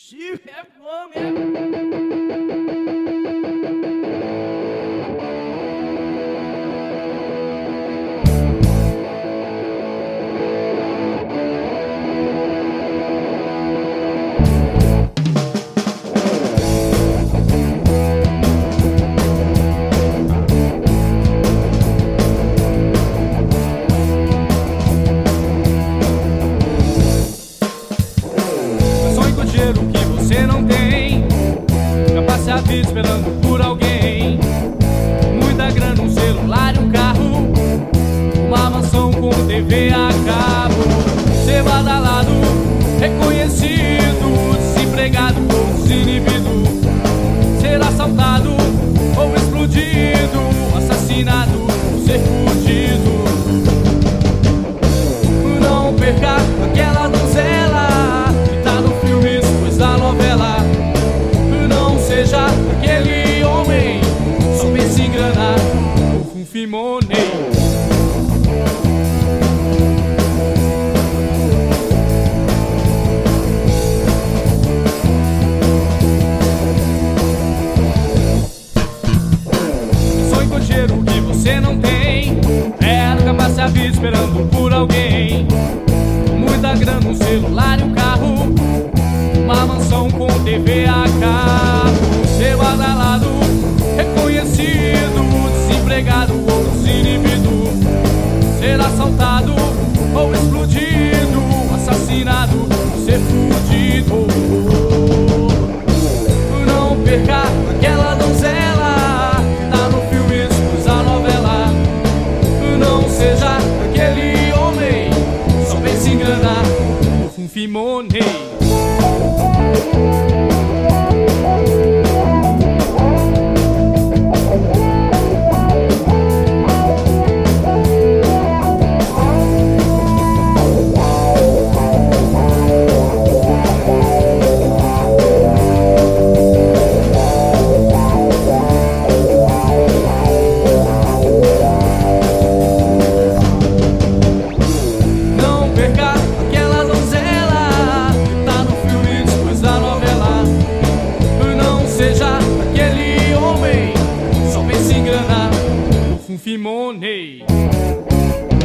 You have fome. Que você não tem, já passe a vida esperando por alguém. Muita grana, um celular e um carro, uma mansão com TV a cabo. Ser badalado, reconhecido, desempregado ou desinibido, ser assaltado ou explodido, assassinado ou ser fudido. Não perca aquela donzela que tá no filme da novela. Não seja aquele homem, só pense em grana, um fimonei. Sonho com dinheiro que você não tem, nunca passe a vida esperando por alguém. Muita grana, um celular e um carro, uma mansão com TV a cabo. Ser badalado, reconhecido, desempregado ou desinibido, ser assaltado ou explodido, assassinado, ser fudido. Não perca aquela donzela que tá no filme da novela. Não seja aquele homem, só pense em grana, um fimonei. Não perca aquela donzela que tá no filme depois da novela. Não seja aquele homem, só pense em grana, um fimonei.